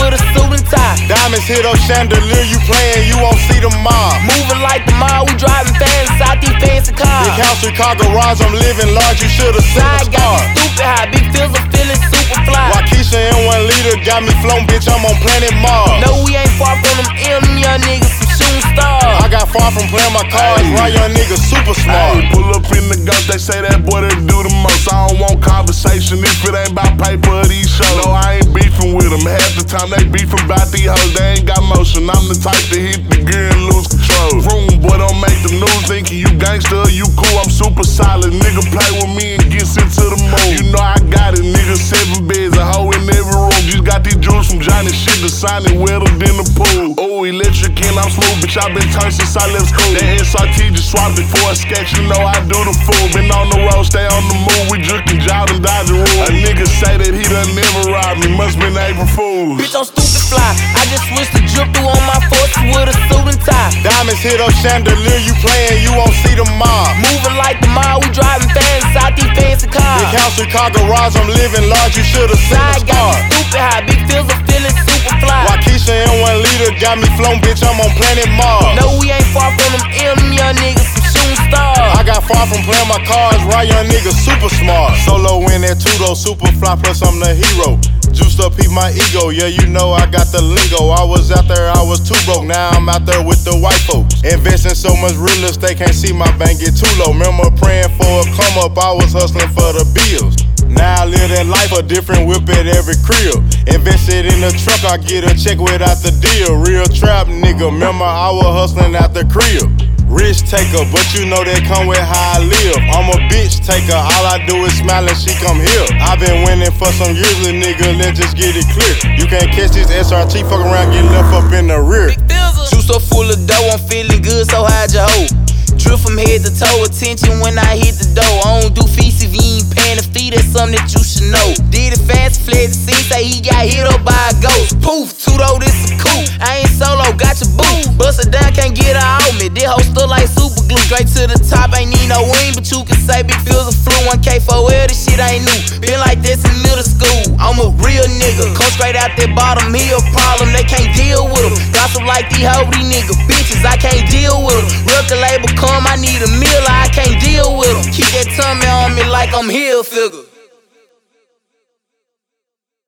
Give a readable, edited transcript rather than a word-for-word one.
with a suit and tie. Diamonds hit up chandelier, you playing, you won't see the mob. Moving like the mob, we driving fast inside these fancy cars. Big house, Chicago garage, I'm living large, you should've seen Side the got star. me stupid high, big feels I'm feeling super fly. Waukesha and 1 liter got me flown, bitch, I'm on planet Mars. No, we ain't far from them young niggas, some shooting stars. I got far from playing my cards, why young niggas super smart. Ay, pull up in the ghost, they say that boy that do the most. I don't want conversation if it ain't about paper or these shows. No, I ain't beefing with them, half the time they beefing about these hoes. They ain't got motion, I'm the type to hit the gear and lose control. Vroom, boy, don't make the news thinking you gangster, you cool, I'm super solid. Nigga play with me and gets into the mood. You know I got it, nigga, 7 beds, a hoe in every room. Just got these jewels from Johnny, shit the sign it wetter than the pool. Oh, electric and I'm smooth, bitch, I been turned since I left school. That SRT just swapped it for a sketch, you know I do the fool. Been on the road, stay on the move, we drinking job and dodging rules. A nigga say that he done never robbed me, must been April Fools. Bitch, I'm stupid fly, I just switched the drip through on my forces with a suit and tie. Diamonds hit up chandelier, you playing, you won't see the mob. Moving like the mob, we driving fast inside these fancy cars. Big house, Chicago garage, I'm living large, you should've seen the Side got star. me stupid high, big feels I'm feeling super fly. Waukesha and 1 liter got me flown, bitch, I'm on planet Mars. No, we ain't far from them young niggas, some shooting stars. I got far from playing my cards, why young niggas super smart. Solo in that Tudo, super fly, plus I'm the hero. Juiced up, peep my ego, yeah, you know I got the lingo. I was out there, I was too broke, now I'm out there with the white folks. Investing so much real estate, can't see my bank get too low. Remember praying for a come up, I was hustling for the bills. Now I live that life, a different whip at every crib. Invested in the truck, I get a check without the deal. Real trap nigga, remember I was hustling out the crib. Rich taker, but you know that come with how I live. I'm a bitch taker, all I do is smile and she come here. I been winning for some years, little nigga, let's just get it clear. You can't catch this SRT, fuck around, get left up in the rear. Juice so full of dough, I'm feeling good, so hide your hoe. Drip from head to toe, attention when I hit the door. I don't do fees if you ain't paying a fee, that's something that you should know. Did it fast, fled the scene, say he got hit up by a ghost. Poof, Tudo, this a coup. I ain't solo, got your boo. Bust it down, can't get her out me. This hoe still like super glue. Straight to the top, ain't need no wing, but you can say big feels a flu. 1K for L, this shit ain't new. Been like this in middle school. I'm a real nigga. Come straight out that bottom, he a problem, they can't deal with him. Gossip like these hoe, these nigga bitches, I can't deal with them. Record label come, I need a meal, I can't deal with them. Keep that tummy on me like I'm Hill figure.